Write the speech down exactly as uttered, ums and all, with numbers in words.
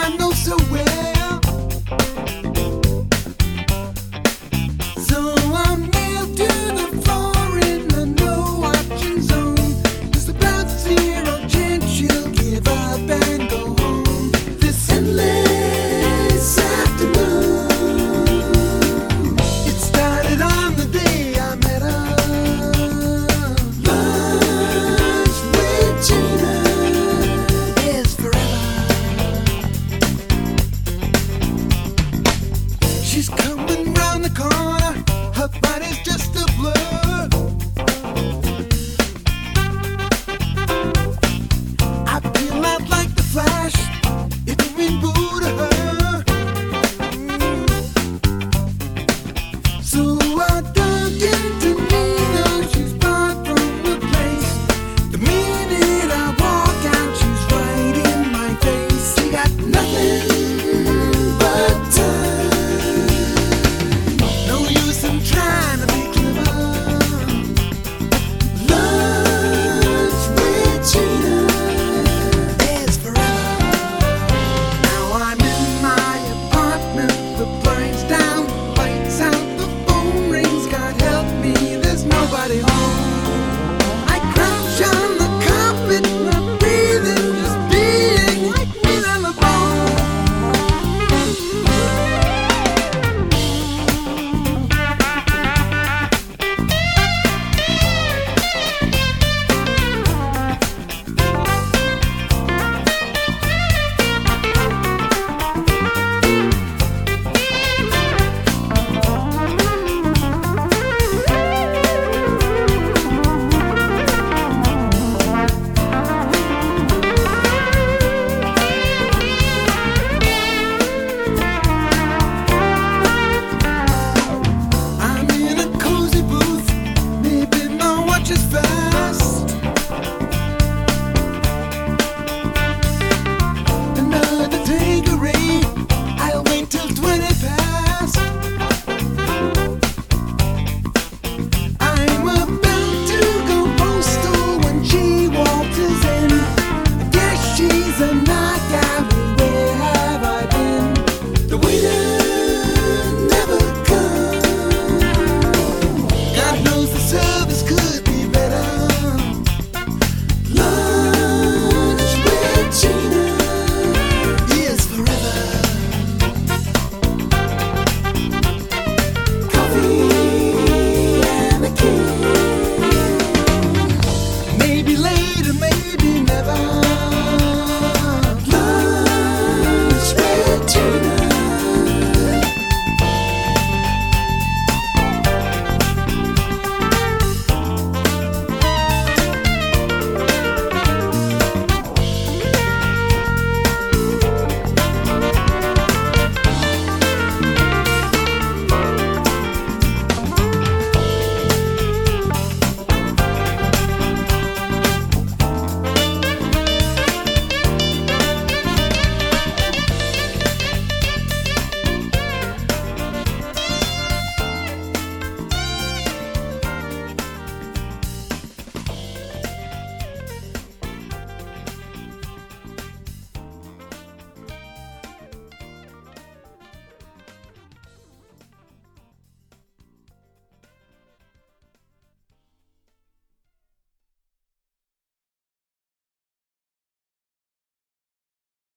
I know so well. So I'm nailed to the floor in the no watching zone. There's about zero chance she'll give up and go home. This endless afternoon, it started on the day I met her. Lunch with Gina is forever. She's coming round the corner.